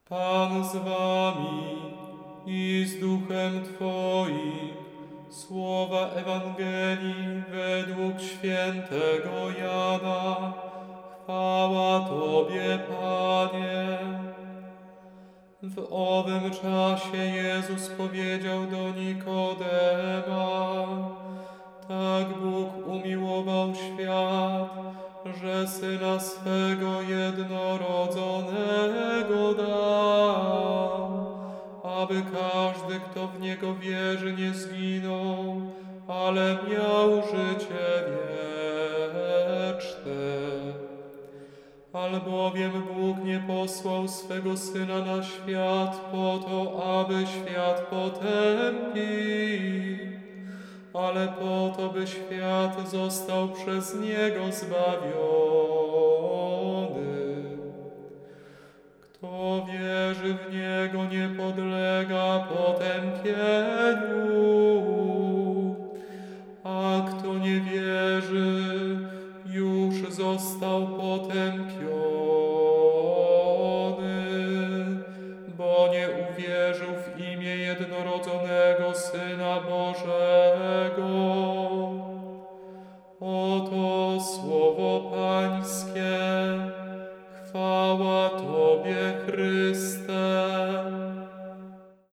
Pan z wami i z duchem Twoim. Słowa Ewangelii według świętego Jana. Chwała Tobie, Panie. W owym czasie Jezus powiedział do Nikodema: tak Bóg umiłował świat, że Syna swego jednorodzonego dał, aby każdy, kto w Niego wierzy, nie zginął, ale miał życie wieczne. Albowiem Bóg nie posłał swego Syna na świat po to, aby świat potępił, ale po to, by świat został przez Niego zbawiony. Kto wierzy w Niego, nie podlega potępieniu, a kto nie wierzy, już został potępiony, bo nie uwierzył w imię jednorodzonego Syna Bożego. Oto słowo Pańskie. Chwała Tobie, Chryste.